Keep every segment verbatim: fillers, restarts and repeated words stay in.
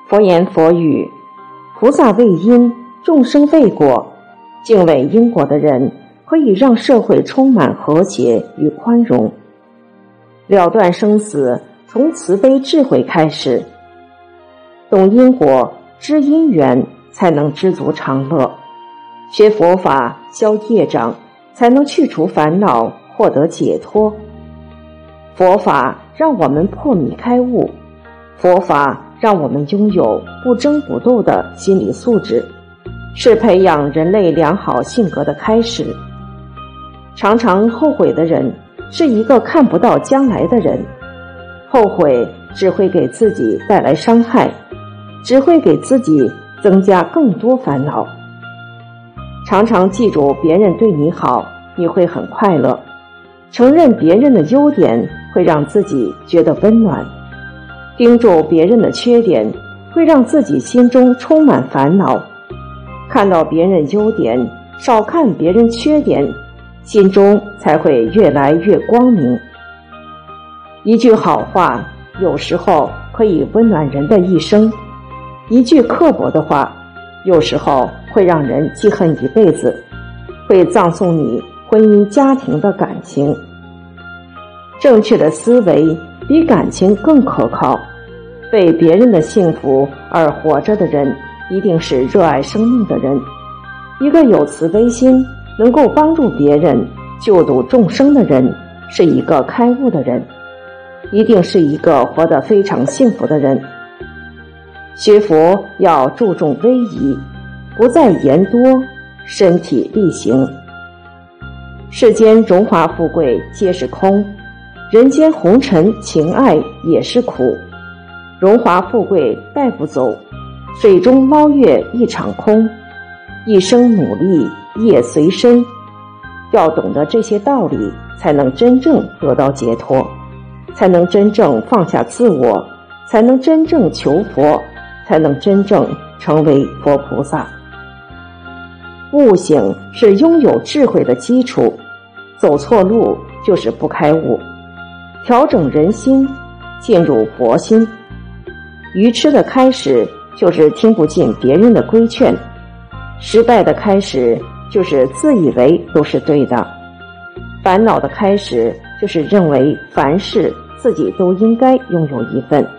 佛言佛语，菩萨为因，众生为果。敬畏因果的人可以让社会充满和谐与宽容。了断生死，从慈悲智慧开始。懂因果，知因缘，才能知足常乐。学佛法，消业障，才能去除烦恼，获得解脱。佛法让我们破迷开悟，佛法让我们拥有不争不斗的心理素质，是培养人类良好性格的开始。常常后悔的人，是一个看不到将来的人。后悔只会给自己带来伤害，只会给自己增加更多烦恼。常常记住别人对你好，你会很快乐。承认别人的优点，会让自己觉得温暖。盯住别人的缺点，会让自己心中充满烦恼。看到别人优点，少看别人缺点，心中才会越来越光明。一句好话，有时候可以温暖人的一生；一句刻薄的话，有时候会让人记恨一辈子，会葬送你婚姻家庭的感情。正确的思维比感情更可靠。为别人的幸福而活着的人，一定是热爱生命的人。一个有慈悲心，能够帮助别人、救度众生的人，是一个开悟的人，一定是一个活得非常幸福的人。学佛要注重威仪，不在言多，身体力行。世间荣华富贵皆是空，人间红尘情爱也是苦。荣华富贵带不走，水中捞月一场空。一生努力业随身，要懂得这些道理，才能真正得到解脱，才能真正放下自我，才能真正求佛，才能真正成为佛菩萨。悟醒是拥有智慧的基础，走错路就是不开悟。调整人心，进入佛心。愚痴的开始就是听不进别人的规劝，失败的开始就是自以为都是对的，烦恼的开始就是认为凡事自己都应该拥有一份。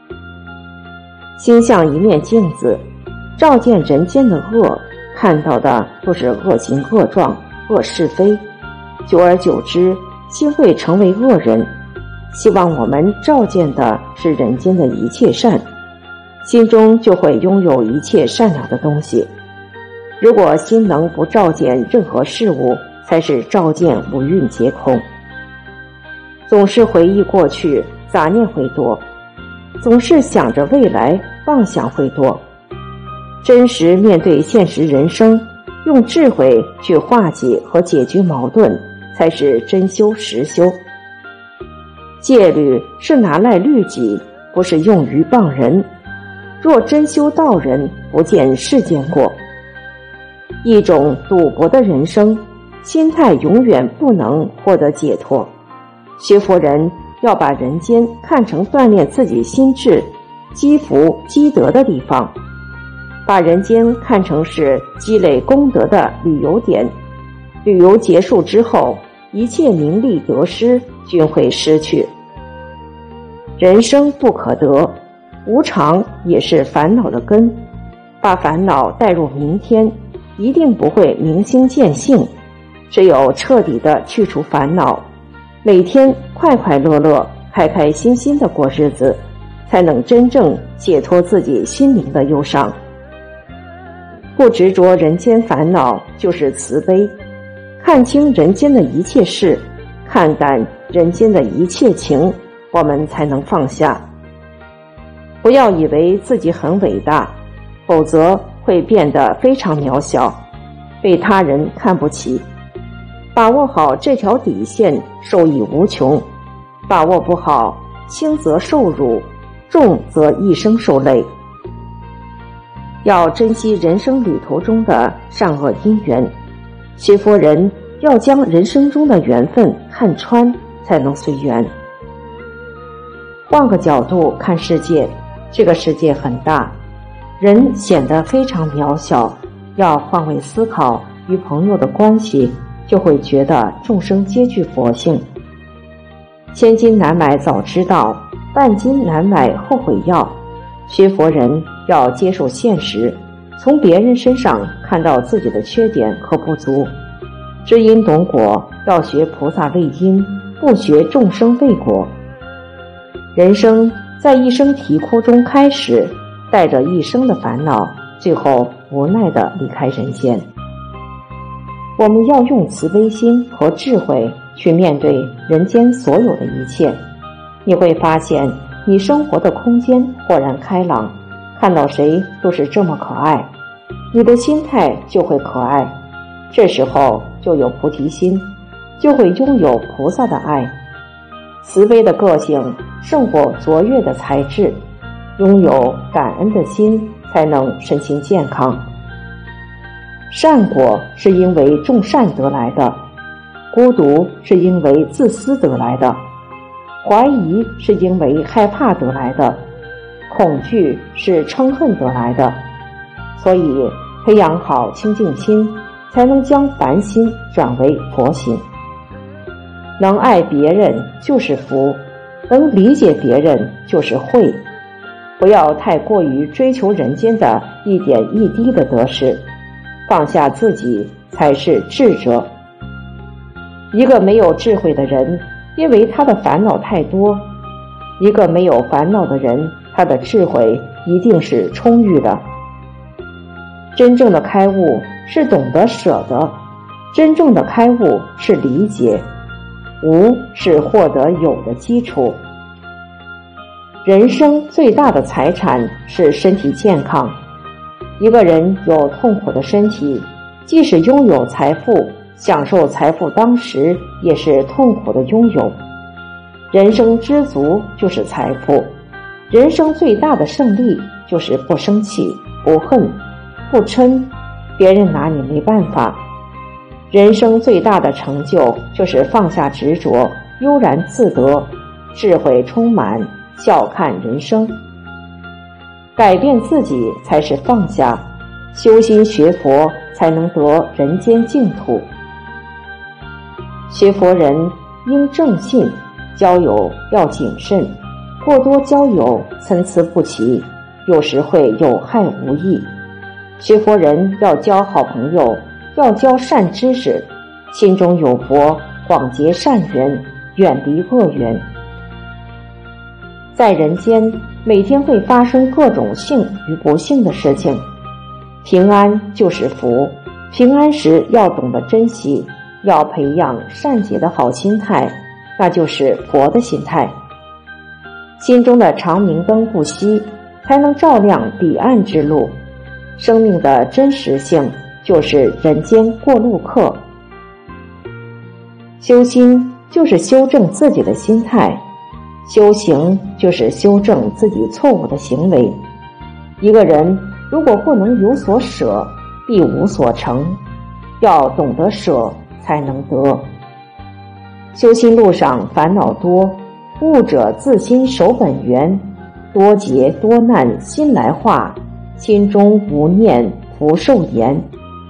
心像一面镜子，照见人间的恶，看到的都是恶行恶状、恶是非，久而久之，心会成为恶人。希望我们照见的是人间的一切善，心中就会拥有一切善良的东西。如果心能不照见任何事物，才是照见五蕴皆空。总是回忆过去，杂念会多；总是想着未来，妄想会多。真实面对现实人生，用智慧去化解和解决矛盾，才是真修实修。戒律是拿来律己，不是用于谤人。若真修道人，不见世间过。一种赌博的人生，心态永远不能获得解脱。学佛人要把人间看成锻炼自己心智、积福积德的地方，把人间看成是积累功德的旅游点。旅游结束之后，一切名利得失均会失去。人生不可得，无常也是烦恼的根。把烦恼带入明天，一定不会明心见性。只有彻底的去除烦恼，每天快快乐乐、开开心心的过日子，才能真正解脱自己心灵的忧伤。不执着人间烦恼，就是慈悲。看清人间的一切事，看淡人间的一切情，我们才能放下。不要以为自己很伟大，否则会变得非常渺小，被他人看不起。把握好这条底线，受益无穷；把握不好，轻则受辱，重则一生受累。要珍惜人生旅途中的善恶因缘，学佛人要将人生中的缘分看穿，才能随缘。换个角度看世界，这个世界很大， 人显得非常渺小，要换位思考与朋友的关系，就会觉得众生皆具佛性。千金难买早知道，半斤难买后悔药。学佛人要接受现实，从别人身上看到自己的缺点和不足。知因懂果，要学菩萨为因，不学众生为果。人生在一声啼哭中开始，带着一生的烦恼，最后无奈地离开人间。我们要用慈悲心和智慧去面对人间所有的一切，你会发现你生活的空间豁然开朗，看到谁都是这么可爱，你的心态就会可爱，这时候就有菩提心，就会拥有菩萨的爱。慈悲的个性胜过卓越的才智，拥有感恩的心才能身心健康。善果是因为种善得来的，孤独是因为自私得来的，怀疑是因为害怕得来的，恐惧是嗔恨得来的。所以培养好清净心，才能将凡心转为佛心。能爱别人就是福，能理解别人就是慧。不要太过于追求人间的一点一滴的得失，放下自己才是智者。一个没有智慧的人，因为他的烦恼太多；一个没有烦恼的人，他的智慧一定是充裕的。真正的开悟是懂得舍得，真正的开悟是理解，无是获得有的基础。人生最大的财产是身体健康。一个人有痛苦的身体，即使拥有财富，享受财富当时也是痛苦的拥有。人生知足就是财富，人生最大的胜利就是不生气、不恨、不嗔，别人拿你没办法。人生最大的成就就是放下执着，悠然自得，智慧充满，笑看人生。改变自己才是放下，修心学佛才能得人间净土。学佛人应正信，交友要谨慎，过多交友参差不齐，有时会有害无益。学佛人要交好朋友，要交善知识，心中有佛，广结善缘，远离恶缘。在人间，每天会发生各种幸与不幸的事情，平安就是福，平安时要懂得珍惜，要培养善解的好心态，那就是佛的心态。心中的长明灯不熄，才能照亮彼岸之路。生命的真实性就是人间过路客。修心就是修正自己的心态，修行就是修正自己错误的行为。一个人如果不能有所舍，必无所成，要懂得舍才能得。修心路上烦恼多，悟者自心守本源，多劫多难心来化，心中无念福寿延。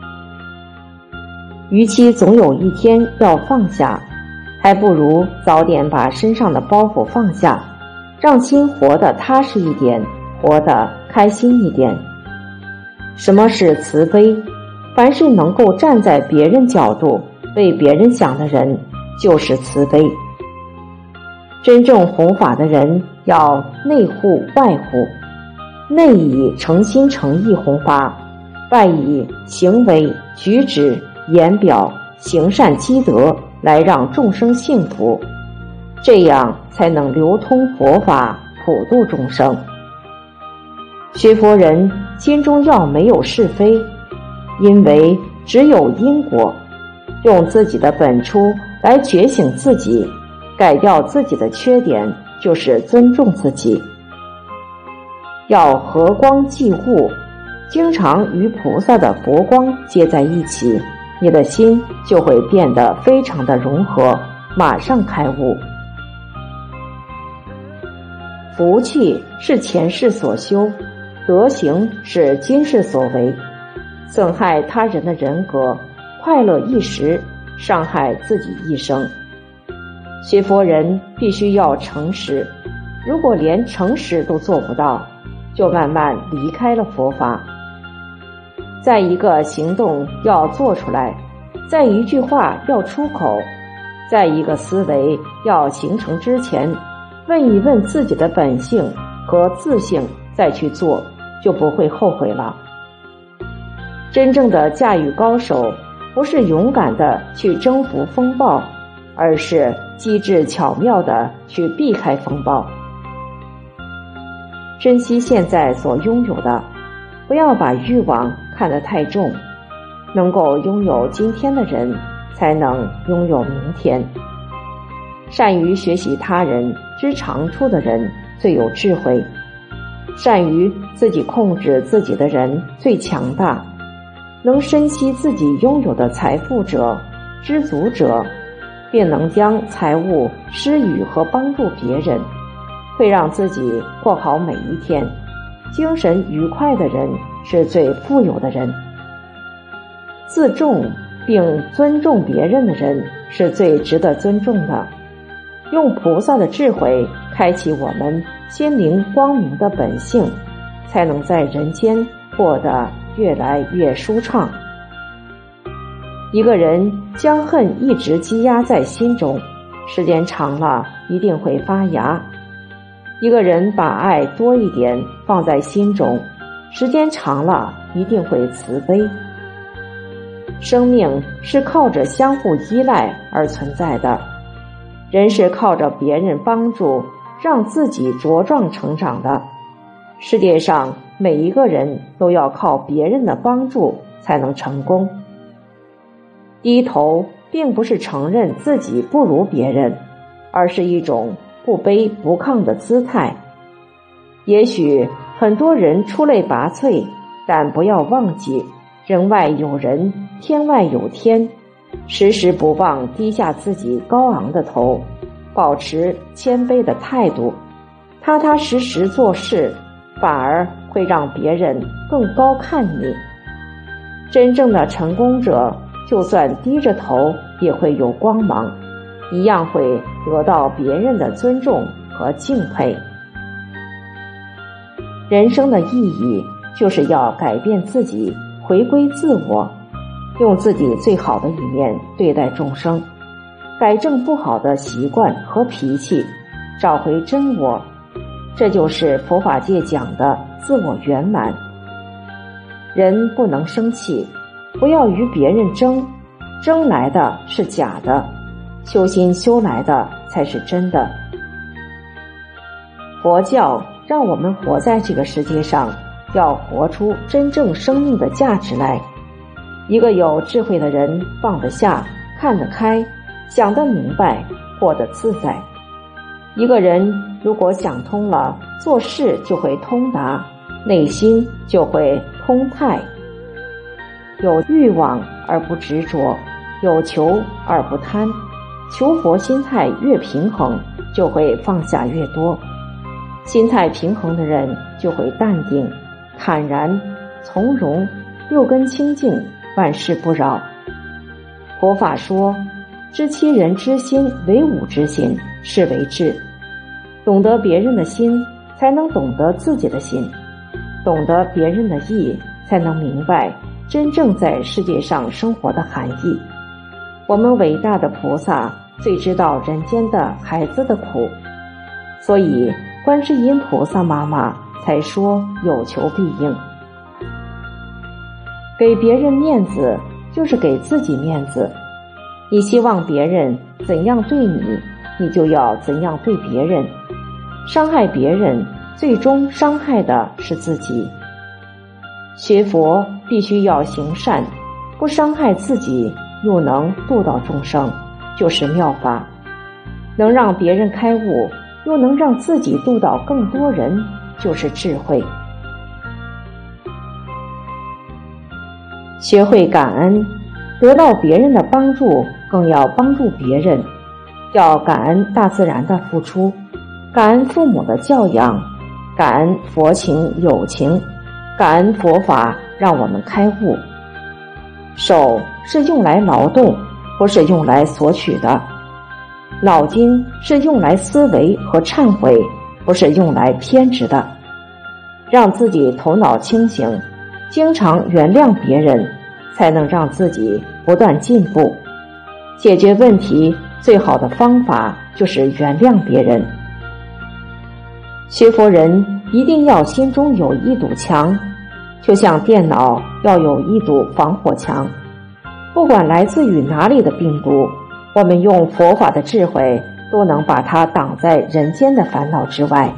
与其总有一天要放下，还不如早点把身上的包袱放下，让心活得踏实一点，活得开心一点。什么是慈悲？凡是能够站在别人角度为别人想的人，就是慈悲。真正弘法的人要内护外护，内以诚心诚意弘法，外以行为举止言表行善积德来让众生幸福，这样才能流通佛法，普度众生。学佛人心中要没有是非，因为只有因果，用自己的本初来觉醒自己，改掉自己的缺点，就是尊重自己。要和光即物，经常与菩萨的佛光接在一起，你的心就会变得非常的融合，马上开悟。福气是前世所修， 德行是今世所为，损害他人的人格，快乐一时，伤害自己一生。学佛人必须要诚实，如果连诚实都做不到，就慢慢离开了佛法。在一个行动要做出来，在一句话要出口，在一个思维要形成之前，问一问自己的本性和自性，再去做，就不会后悔了。真正的驾驭高手，不是勇敢的去征服风暴，而是机智巧妙的去避开风暴。珍惜现在所拥有的，不要把欲望看得太重。能够拥有今天的人，才能拥有明天。善于学习他人知长处的人最有智慧，善于自己控制自己的人最强大。能珍惜自己拥有的财富者、知足者，并能将财物施予和帮助别人，会让自己过好每一天。精神愉快的人是最富有的人。自重并尊重别人的人是最值得尊重的。用菩萨的智慧开启我们心灵光明的本性，才能在人间过得越来越舒畅。一个人将恨一直积压在心中，时间长了一定会发芽。一个人把爱多一点放在心中，时间长了一定会慈悲。生命是靠着相互依赖而存在的，人是靠着别人帮助让自己茁壮成长的。世界上每一个人都要靠别人的帮助才能成功。低头并不是承认自己不如别人，而是一种不卑不亢的姿态。也许很多人出类拔萃，但不要忘记人外有人，天外有天，时时不忘低下自己高昂的头，保持谦卑的态度，踏踏实实做事，反而会让别人更高看你。真正的成功者，就算低着头也会有光芒，一样会得到别人的尊重和敬佩。人生的意义就是要改变自己，回归自我，用自己最好的一面对待众生，改正不好的习惯和脾气，找回真我。这就是佛法界讲的自我圆满。人不能生气，不要与别人争，争来的是假的，修心修来的才是真的。佛教让我们活在这个世界上，要活出真正生命的价值来。一个有智慧的人放得下，看得开，想得明白，活得自在。一个人如果想通了，做事就会通达，内心就会通泰。有欲望而不执着，有求而不贪，求佛心态越平衡，就会放下越多。心态平衡的人就会淡定、坦然、从容，六根清净，万事不扰。佛法说，知其人之心为吾之心，是为智。懂得别人的心，才能懂得自己的心；懂得别人的意，才能明白真正在世界上生活的含义。我们伟大的菩萨最知道人间的孩子的苦，所以观世音菩萨妈妈才说有求必应。给别人面子就是给自己面子，你希望别人怎样对你，你就要怎样对别人。伤害别人，最终伤害的是自己。学佛必须要行善，不伤害自己，又能度到众生，就是妙法。能让别人开悟，又能让自己度到更多人，就是智慧。学会感恩，得到别人的帮助，更要帮助别人。要感恩大自然的付出，感恩父母的教养，感恩佛情友情， 感恩佛法让我们开悟。手是用来劳动，不是用来索取的。脑筋是用来思维和忏悔，不是用来偏执的。让自己头脑清醒，经常原谅别人，才能让自己不断进步。解决问题最好的方法就是原谅别人。学佛人一定要心中有一堵墙，就像电脑要有一堵防火墙。不管来自于哪里的病毒，我们用佛法的智慧都能把它挡在人间的烦恼之外。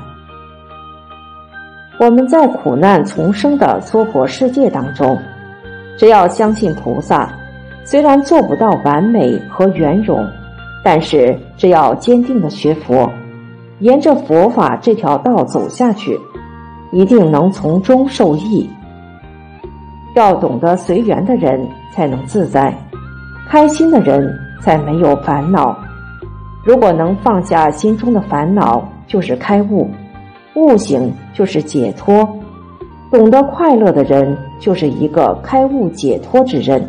我们在苦难丛生的娑婆世界当中，只要相信菩萨，虽然做不到完美和圆融，但是只要坚定地学佛，沿着佛法这条道走下去，一定能从中受益。要懂得随缘的人才能自在，开心的人才没有烦恼。如果能放下心中的烦恼，就是开悟，悟醒就是解脱。懂得快乐的人就是一个开悟解脱之人。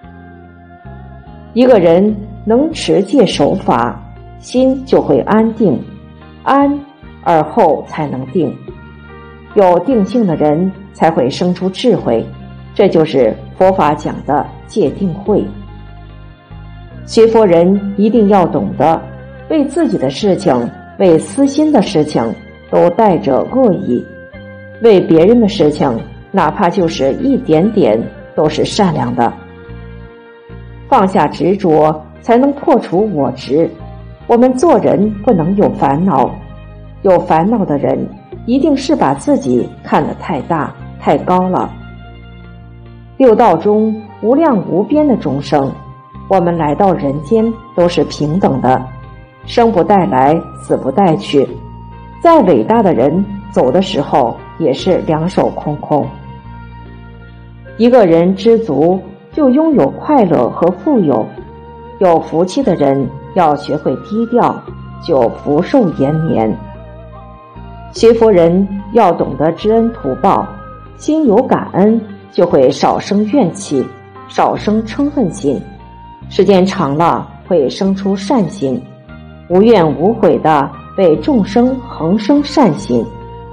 一个人能持戒守法，心就会安定，安而后才能定。有定性的人才会生出智慧，这就是佛法讲的戒定慧。学佛人一定要懂得，为自己的事情，为私心的事情都带着恶意，为别人的事情哪怕就是一点点都是善良的。放下执着，才能破除我执。我们做人不能有烦恼，有烦恼的人一定是把自己看得太大太高了。六道中无量无边的众生，我们来到人间都是平等的，生不带来，死不带去。再伟大的人走的时候也是两手空空。一个人知足，就拥有快乐和富有。有福气的人要学会低调，就福寿延绵。学佛人要懂得知恩图报，心有感恩，就会少生怨气，少生嗔恨心。时间长了，会生出善心，无怨无悔的为众生恒生善心。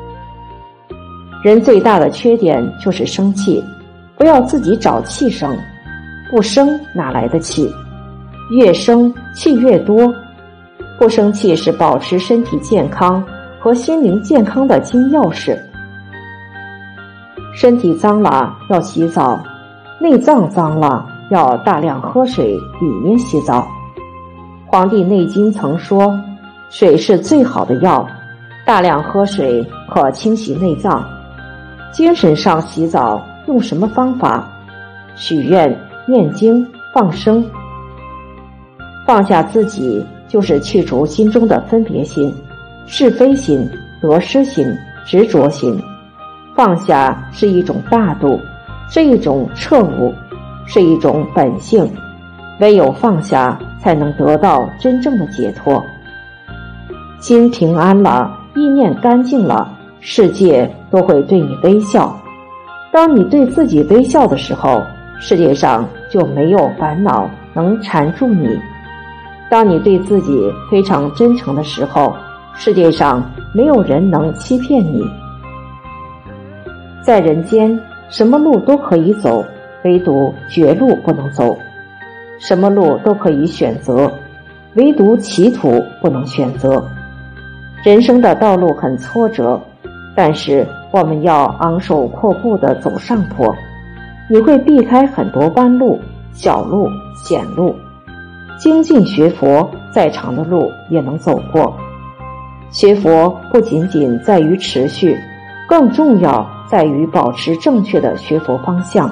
人最大的缺点就是生气，不要自己找气生，不生哪来的气？越生气越多。不生气是保持身体健康和心灵健康的金钥匙。身体脏了要洗澡，内脏脏了要大量喝水，里面洗澡。《黄帝内经》曾说，水是最好的药，大量喝水可清洗内脏。精神上洗澡用什么方法？许愿、念经、放生。放下自己，就是去除心中的分别心、是非心、得失心、执着心。放下是一种大度，是一种彻悟，是一种本性。唯有放下，才能得到真正的解脱。心平安了，意念干净了，世界都会对你微笑。当你对自己微笑的时候，世界上就没有烦恼能缠住你。当你对自己非常真诚的时候，世界上没有人能欺骗你。在人间，什么路都可以走，唯独绝路不能走；什么路都可以选择，唯独歧途不能选择。人生的道路很挫折，但是我们要昂首阔步地走上坡。你会避开很多弯路、小路、险路。精进学佛，再长的路也能走过。学佛不仅仅在于持续，更重要在于保持正确的学佛方向。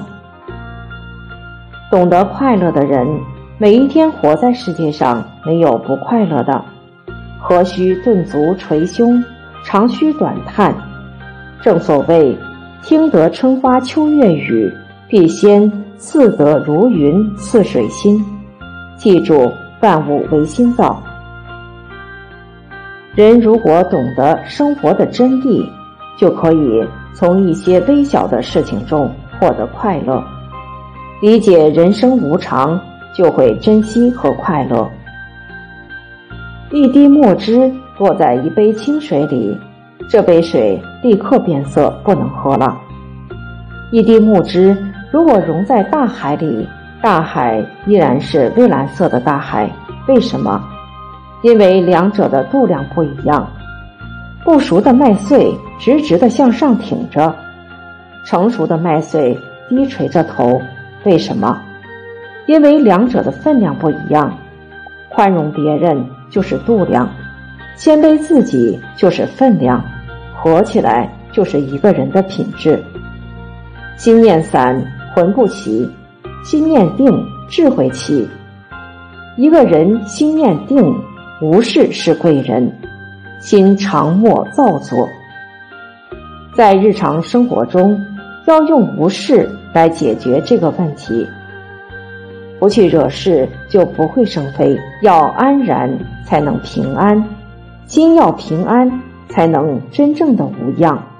懂得快乐的人，每一天活在世界上没有不快乐的。何须顿足捶胸，长吁短叹。正所谓，听得春花秋月语，必先似得如云似水心。记住，万物唯心造。人如果懂得生活的真谛，就可以从一些微小的事情中获得快乐。理解人生无常，就会珍惜和快乐。一滴墨汁落在一杯清水里，这杯水立刻变色，不能喝了。一滴墨汁如果溶在大海里，大海依然是蔚蓝色的大海。为什么？因为两者的度量不一样。不熟的麦穗直直地向上挺着，成熟的麦穗低垂着头。为什么？因为两者的分量不一样。宽容别人就是度量，谦卑自己就是分量，合起来就是一个人的品质。心念散，魂不齐；心念定，智慧齐。一个人心念定，无事是贵人，心常莫造作。在日常生活中，要用无事来解决这个问题。不去惹事，就不会生非。要安然，才能平安；心要平安，才能真正的无恙。